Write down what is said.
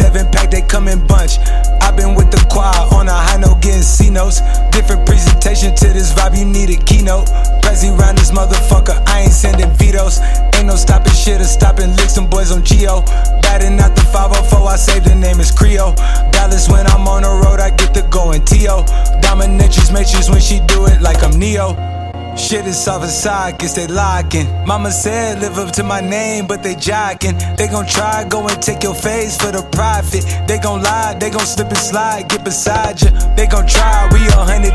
7-pack, they come in bunch. I've been with the choir on a high note, getting C notes. Different presentation to this vibe, you need a keynote. Prezi round this motherfucker, I ain't sending vetoes. Ain't no stopping shit or stopping licks, them boys on Geo. Batting out the 504, I saved the name is Creo. Dallas when I'm on the road, I get to go in T.O. Dominatrix matrix when she do it like I'm Neo. Shit is soft inside, guess they locking. Mama said live up to my name, but they jocking. They gon' try, go and take your face for the profit. They gon' lie, they gon' slip and slide, get beside you. They gon' try, we 100